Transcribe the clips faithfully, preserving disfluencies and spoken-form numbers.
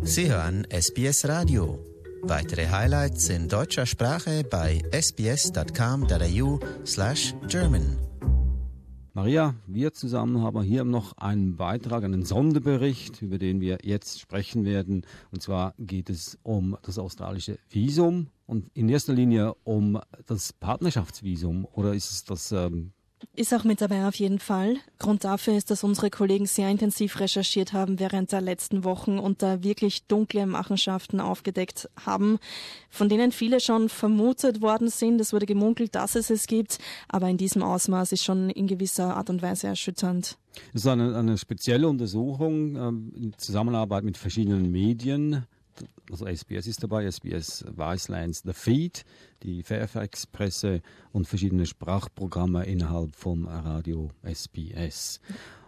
Sie hören S B S Radio. Weitere Highlights in deutscher Sprache bei sbs.com.au slash German. Maria, wir zusammen haben hier noch einen Beitrag, einen Sonderbericht, über den wir jetzt sprechen werden. Und zwar geht es um das australische Visum und in erster Linie um das Partnerschaftsvisum. Oder ist es das... Ähm Ist auch mit dabei auf jeden Fall. Grund dafür ist, dass unsere Kollegen sehr intensiv recherchiert haben während der letzten Wochen und da wirklich dunkle Machenschaften aufgedeckt haben, von denen viele schon vermutet worden sind. Es wurde gemunkelt, dass es es gibt, aber in diesem Ausmaß ist schon in gewisser Art und Weise erschütternd. Es ist eine, eine spezielle Untersuchung ähm, in Zusammenarbeit mit verschiedenen Medien. Also S B S ist dabei, S B S Vicelands The Feed, die Fairfax-Presse und verschiedene Sprachprogramme innerhalb vom Radio S B S.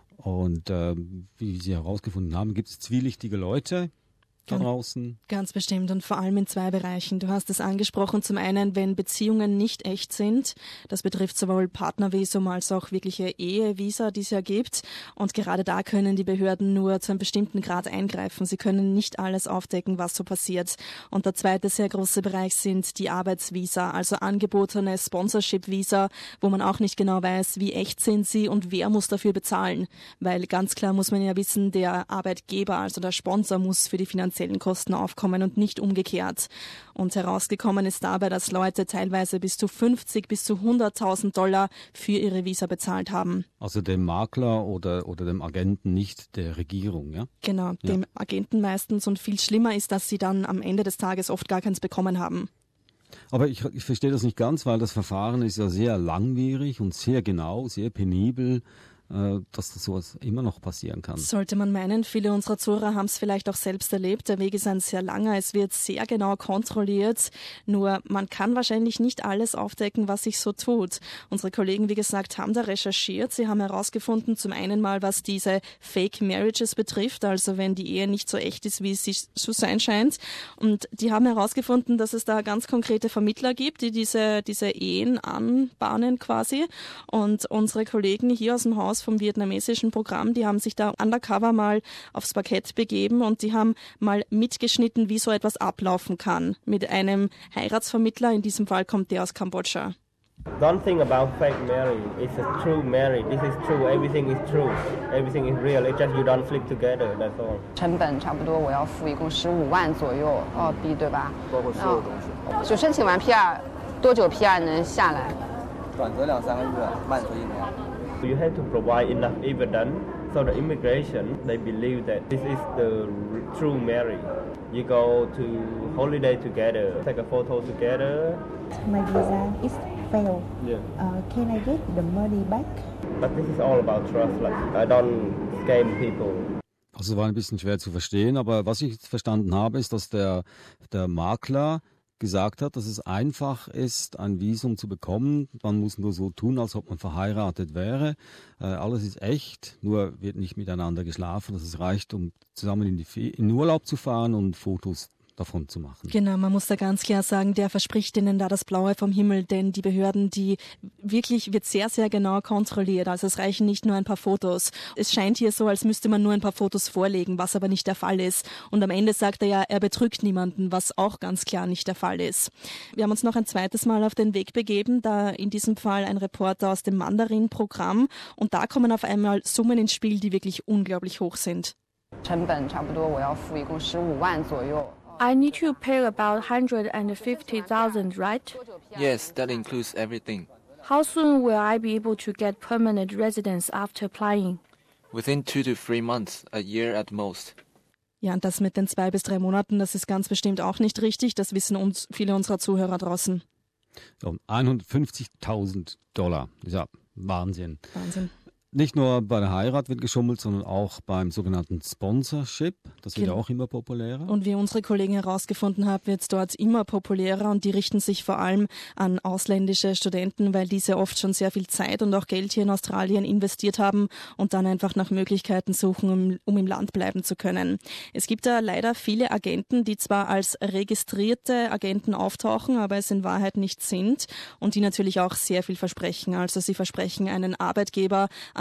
Und äh, wie Sie herausgefunden haben, gibt es zwielichtige Leute da draußen. Ganz bestimmt und vor allem in zwei Bereichen. Du hast es angesprochen, zum einen, wenn Beziehungen nicht echt sind. Das betrifft sowohl Partnervisum als auch wirkliche Ehevisa, die es ja gibt. Und gerade da können die Behörden nur zu einem bestimmten Grad eingreifen. Sie können nicht alles aufdecken, was so passiert. Und der zweite sehr große Bereich sind die Arbeitsvisa, also angebotene Sponsorship-Visa, wo man auch nicht genau weiß, wie echt sind sie und wer muss dafür bezahlen. Weil ganz klar muss man ja wissen, der Arbeitgeber, also der Sponsor, muss für die finanziellen Kosten aufkommen und nicht umgekehrt. Und herausgekommen ist dabei, dass Leute teilweise bis zu fünfzig bis zu hunderttausend Dollar für ihre Visa bezahlt haben. Also dem Makler oder, oder dem Agenten, nicht der Regierung, ja? Genau, dem ja. Agenten meistens. Und viel schlimmer ist, dass sie dann am Ende des Tages oft gar keins bekommen haben. Aber ich, ich verstehe das nicht ganz, weil das Verfahren ist ja sehr langwierig und sehr genau, sehr penibel, dass das sowas immer noch passieren kann. Sollte man meinen, viele unserer Zuhörer haben es vielleicht auch selbst erlebt. Der Weg ist ein sehr langer, es wird sehr genau kontrolliert. Nur man kann wahrscheinlich nicht alles aufdecken, was sich so tut. Unsere Kollegen, wie gesagt, haben da recherchiert. Sie haben herausgefunden, zum einen mal, was diese Fake Marriages betrifft, also wenn die Ehe nicht so echt ist, wie sie zu sein scheint. Und die haben herausgefunden, dass es da ganz konkrete Vermittler gibt, die diese, diese Ehen anbahnen quasi. Und unsere Kollegen hier aus dem Haus vom vietnamesischen Programm, die haben sich da undercover mal aufs Parkett begeben und die haben mal mitgeschnitten, wie so etwas ablaufen kann mit einem Heiratsvermittler. In diesem Fall kommt der aus Kambodscha. Don't think about fake marriage. It's a true marriage. This is true. Everything is true. Everything is real. It's just you don't flip together. That's all. 成本差不多我要付一共十五万左右澳币，对吧？ 包括所有东西。 就申请完 P R， 多久 P R 能下来？ 短则两三个月，慢则一年。 You have to provide enough evidence so the immigration they believe that this is the true marriage. You go to holiday together, take a photo together. My visa is failed. Yeah. Uh, can I get the money back? But this is all about trust. Like I don't scam people. Also war ein bisschen schwer zu verstehen, aber was ich verstanden habe, ist, dass der der Makler gesagt hat, dass es einfach ist, ein Visum zu bekommen. Man muss nur so tun, als ob man verheiratet wäre. Äh, alles ist echt, nur wird nicht miteinander geschlafen. Dass es reicht, um zusammen in, die, in den Urlaub zu fahren und Fotos davon zu machen. Genau, man muss da ganz klar sagen, der verspricht ihnen da das Blaue vom Himmel, denn die Behörden, die wirklich wird sehr, sehr genau kontrolliert. Also es reichen nicht nur ein paar Fotos. Es scheint hier so, als müsste man nur ein paar Fotos vorlegen, was aber nicht der Fall ist. Und am Ende sagt er ja, er betrügt niemanden, was auch ganz klar nicht der Fall ist. Wir haben uns noch ein zweites Mal auf den Weg begeben, da in diesem Fall ein Reporter aus dem Mandarin-Programm und da kommen auf einmal Summen ins Spiel, die wirklich unglaublich hoch sind. 成本差不多我要付一共十五万左右。 I need to pay about one hundred fifty thousand, right? Yes, that includes everything. How soon will I be able to get permanent residence after applying? Within two to three months, a year at most. Ja, und das mit den zwei bis drei Monaten, das ist ganz bestimmt auch nicht richtig. Das wissen uns viele unserer Zuhörer draußen. Um hundertfünfzigtausend Dollar. Ja, Wahnsinn. Wahnsinn. Nicht nur bei der Heirat wird geschummelt, sondern auch beim sogenannten Sponsorship. Das wird ja auch immer populärer. Und wie unsere Kollegen herausgefunden haben, wird es dort immer populärer und die richten sich vor allem an ausländische Studenten, weil diese oft schon sehr viel Zeit und auch Geld hier in Australien investiert haben und dann einfach nach Möglichkeiten suchen, um, um im Land bleiben zu können. Es gibt da leider viele Agenten, die zwar als registrierte Agenten auftauchen, aber es in Wahrheit nicht sind und die natürlich auch sehr viel versprechen. Also sie versprechen einen Arbeitgeber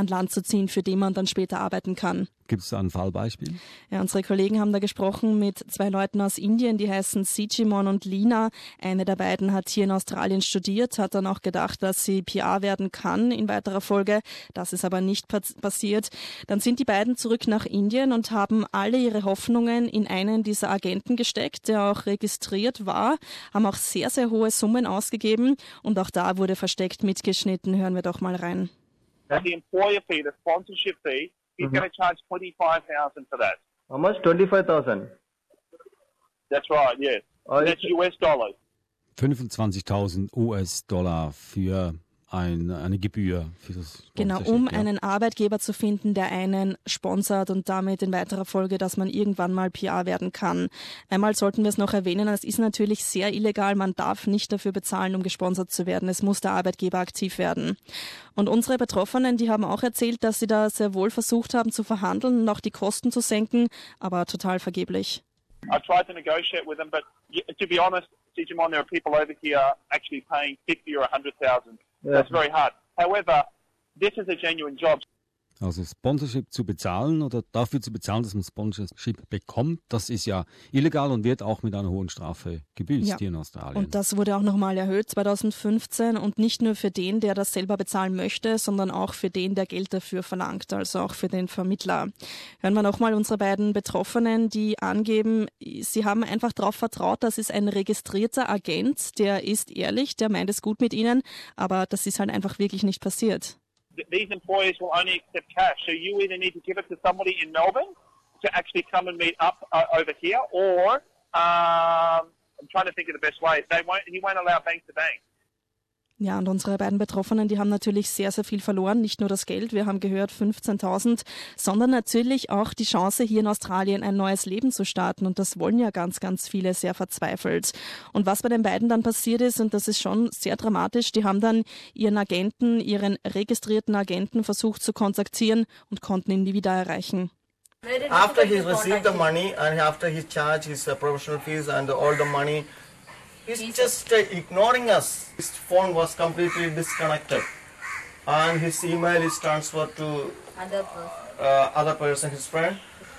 an Land zu ziehen, für den man dann später arbeiten kann. Gibt es da ein Fallbeispiel? Ja, unsere Kollegen haben da gesprochen mit zwei Leuten aus Indien, die heißen Sijimon und Lina. Eine der beiden hat hier in Australien studiert, hat dann auch gedacht, dass sie P R werden kann in weiterer Folge. Das ist aber nicht passiert. Dann sind die beiden zurück nach Indien und haben alle ihre Hoffnungen in einen dieser Agenten gesteckt, der auch registriert war, haben auch sehr, sehr hohe Summen ausgegeben und auch da wurde versteckt mitgeschnitten. Hören wir doch mal rein. The employer fee, the sponsorship fee, he's mm-hmm. going to charge twenty-five thousand for that. How much? twenty-five thousand? That's right, yes. Oh, that's U S dollars. fünfundzwanzigtausend U S-Dollar für ein, eine Gebühr für das Genau, um ja. einen Arbeitgeber zu finden, der einen sponsert und damit in weiterer Folge, dass man irgendwann mal P R werden kann. Einmal sollten wir es noch erwähnen, es ist natürlich sehr illegal, man darf nicht dafür bezahlen, um gesponsert zu werden. Es muss der Arbeitgeber aktiv werden. Und unsere Betroffenen, die haben auch erzählt, dass sie da sehr wohl versucht haben zu verhandeln und auch die Kosten zu senken, aber total vergeblich. I tried to negotiate with them, but to be honest, Sijimon, there are people over here actually paying fifty or a hundred thousand. That's very hard. However, this is a genuine job. Also Sponsorship zu bezahlen oder dafür zu bezahlen, dass man Sponsorship bekommt, das ist ja illegal und wird auch mit einer hohen Strafe gebüßt ja. hier in Australien. Und das wurde auch nochmal erhöht zwanzig fünfzehn und nicht nur für den, der das selber bezahlen möchte, sondern auch für den, der Geld dafür verlangt, also auch für den Vermittler. Hören wir nochmal unsere beiden Betroffenen, die angeben, sie haben einfach darauf vertraut, das ist ein registrierter Agent, der ist ehrlich, der meint es gut mit ihnen, aber das ist halt einfach wirklich nicht passiert. These employers will only accept cash, so you either need to give it to somebody in Melbourne to actually come and meet up uh, over here, or um, I'm trying to think of the best way. They won't. He won't allow bank to bank. Ja, und unsere beiden Betroffenen, die haben natürlich sehr, sehr viel verloren. Nicht nur das Geld, wir haben gehört fünfzehntausend, sondern natürlich auch die Chance, hier in Australien ein neues Leben zu starten. Und das wollen ja ganz, ganz viele sehr verzweifelt. Und was bei den beiden dann passiert ist, und das ist schon sehr dramatisch, die haben dann ihren Agenten, ihren registrierten Agenten versucht zu kontaktieren und konnten ihn nie wieder erreichen. After he received the money and after he charged his uh, professional fees and all the money, he's just uh, ignoring us. His phone was completely disconnected and his email is transferred to uh, other person, his friend.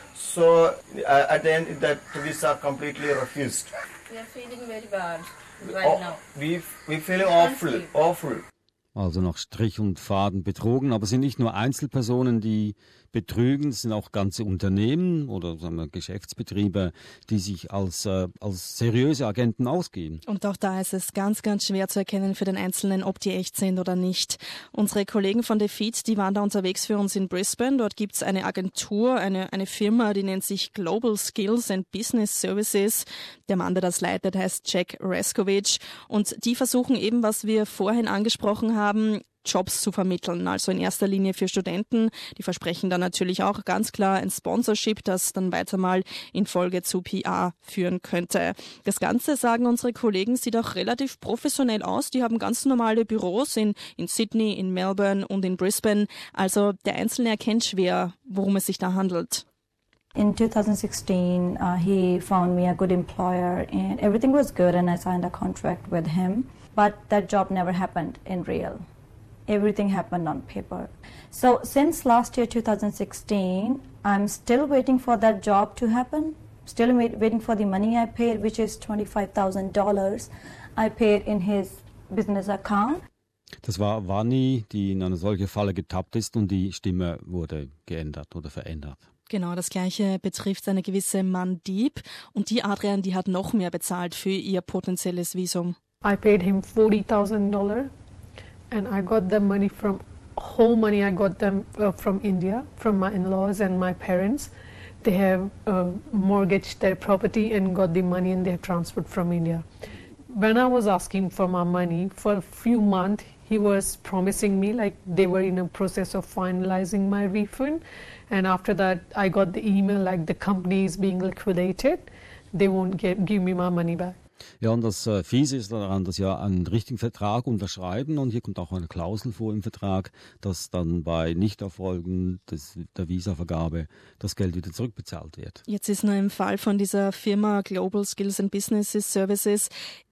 So uh, at the end that these are completely refused. We are feeling very bad right oh, now. We, we feeling awful, awful. Also nach Strich und Faden betrogen, aber es sind nicht nur Einzelpersonen, die betrügen, es sind auch ganze Unternehmen oder sagen wir, Geschäftsbetriebe, die sich als, äh, als seriöse Agenten ausgeben. Und auch da ist es ganz, ganz schwer zu erkennen für den Einzelnen, ob die echt sind oder nicht. Unsere Kollegen von The Feed, die waren da unterwegs für uns in Brisbane. Dort gibt es eine Agentur, eine, eine Firma, die nennt sich Global Skills and Business Services. Der Mann, der das leitet, heißt Jack Raskovic. Und die versuchen eben, was wir vorhin angesprochen haben, Jobs zu vermitteln, also in erster Linie für Studenten. Die versprechen dann natürlich auch ganz klar ein Sponsorship, das dann weiter mal in Folge zu P R führen könnte. Das Ganze, sagen unsere Kollegen, sieht auch relativ professionell aus. Die haben ganz normale Büros in, in Sydney, in Melbourne und in Brisbane. Also der Einzelne erkennt schwer, worum es sich da handelt. In twenty sixteen, uh, he found me a good employer and everything was good and I signed a contract with him. But that job never happened in real. Everything happened on paper. So since last year, twenty sixteen, I'm still waiting for that job to happen. Still wait, waiting for the money I paid, which is twenty-five thousand dollars I paid in his business account. Das war Vani, die in eine solche Falle getappt ist und die Stimme wurde geändert oder verändert. Genau, das Gleiche betrifft eine gewisse Mandeep. Und die Adrian, die hat noch mehr bezahlt für ihr potenzielles Visum. I paid him forty thousand dollars. And I got the money from, whole money I got them uh, from India, from my in-laws and my parents. They have uh, mortgaged their property and got the money and they have transferred from India. When I was asking for my money, for a few months, he was promising me like they were in a process of finalizing my refund. And after that, I got the email like the company is being liquidated. They won't get, give me my money back. Ja, und das äh, Fiese ist daran, dass ja einen richtigen Vertrag unterschreiben und hier kommt auch eine Klausel vor im Vertrag, dass dann bei Nichterfolgen des, der Visavergabe das Geld wieder zurückbezahlt wird. Jetzt ist nur im Fall von dieser Firma Global Skills and Business Services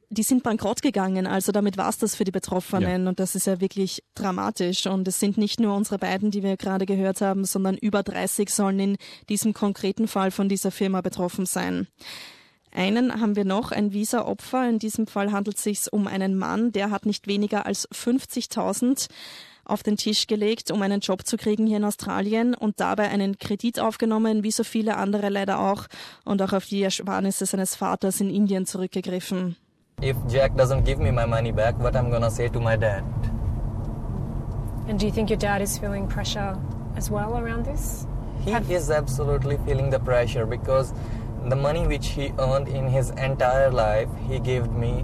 die sind bankrott gegangen, also damit war es das für die Betroffenen. Ja. Und das ist ja wirklich dramatisch. Und es sind nicht nur unsere beiden, die wir gerade gehört haben, sondern über dreißig sollen in diesem konkreten Fall von dieser Firma betroffen sein. Einen haben wir noch, ein Visa-Opfer. In diesem Fall handelt es sich um einen Mann, der hat nicht weniger als fünfzigtausend auf den Tisch gelegt, um einen Job zu kriegen hier in Australien und dabei einen Kredit aufgenommen, wie so viele andere leider auch, und auch auf die Ersparnisse seines Vaters in Indien zurückgegriffen. If Jack doesn't give me my money back, what I'm gonna say to my dad? And do you think your dad is feeling pressure as well around this? He is absolutely feeling the pressure because the money which he earned in his entire life, he gave me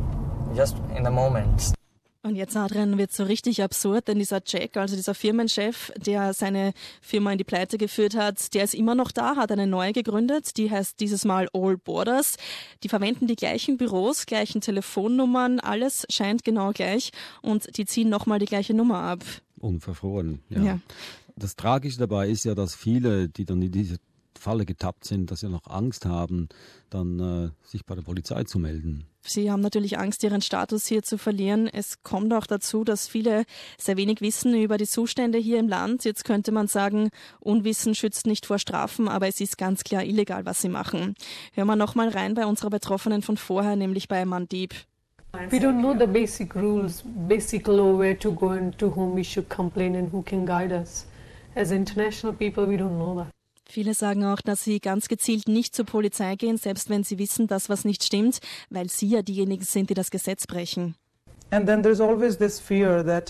just in a moment. Und jetzt, Adrian, wird so richtig absurd, denn dieser Jack, also dieser Firmenchef, der seine Firma in die Pleite geführt hat, der ist immer noch da, hat eine neue gegründet, die heißt dieses Mal All Borders. Die verwenden die gleichen Büros, gleichen Telefonnummern, alles scheint genau gleich und die ziehen nochmal die gleiche Nummer ab. Unverfroren, ja. ja. Das Tragische dabei ist ja, dass viele, die dann in diese Falle getappt sind, dass sie noch Angst haben, dann äh, sich bei der Polizei zu melden. Sie haben natürlich Angst, ihren Status hier zu verlieren. Es kommt auch dazu, dass viele sehr wenig wissen über die Zustände hier im Land. Jetzt könnte man sagen, Unwissen schützt nicht vor Strafen, aber es ist ganz klar illegal, was sie machen. Hören wir nochmal rein bei unserer Betroffenen von vorher, nämlich bei Mandeep. We don't know the basic rules, basic law, where to go and to whom we should complain and who can guide us. As international people, we don't know that. Viele sagen auch, dass sie ganz gezielt nicht zur Polizei gehen, selbst wenn sie wissen, dass was nicht stimmt, weil sie ja diejenigen sind, die das Gesetz brechen. And then there's always this fear that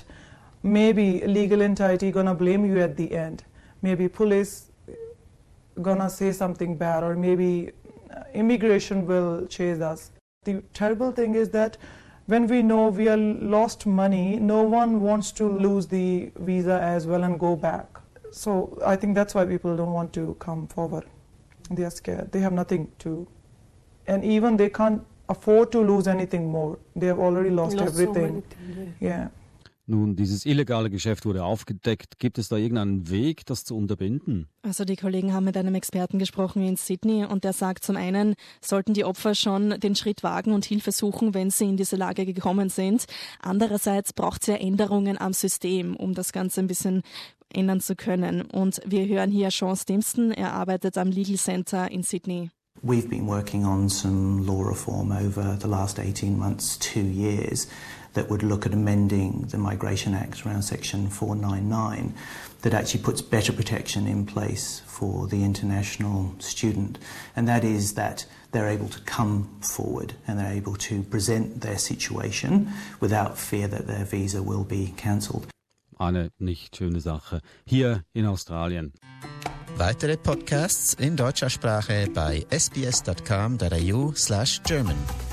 maybe legal entity gonna blame you at the end. Maybe police gonna say something bad or maybe immigration will chase us. The terrible thing is that when we know we are lost money, no one wants to lose the visa as well and go back. So I think that's why people don't want to come forward. They are scared. They have nothing to, and even they can't afford to lose anything more. They have already lost, lost everything. So yeah. Nun, dieses illegale Geschäft wurde aufgedeckt. Gibt es da irgendeinen Weg, das zu unterbinden? Also die Kollegen haben mit einem Experten gesprochen in Sydney und der sagt zum einen, sollten die Opfer schon den Schritt wagen und Hilfe suchen, wenn sie in diese Lage gekommen sind. Andererseits braucht es ja Änderungen am System, um das Ganze ein bisschen ändern zu können. Und wir hören hier Sean Stimson, er arbeitet am Legal Center in Sydney. We've been working on some law reform over the last eighteen months, two years, that would look at amending the Migration Act around Section four ninety-nine that actually puts better protection in place for the international student. And that is that they're able to come forward and they're able to present their situation without fear that their visa will be cancelled. Eine nicht schöne Sache hier in Australien. Weitere Podcasts in deutscher Sprache bei sbs.com.au slash German.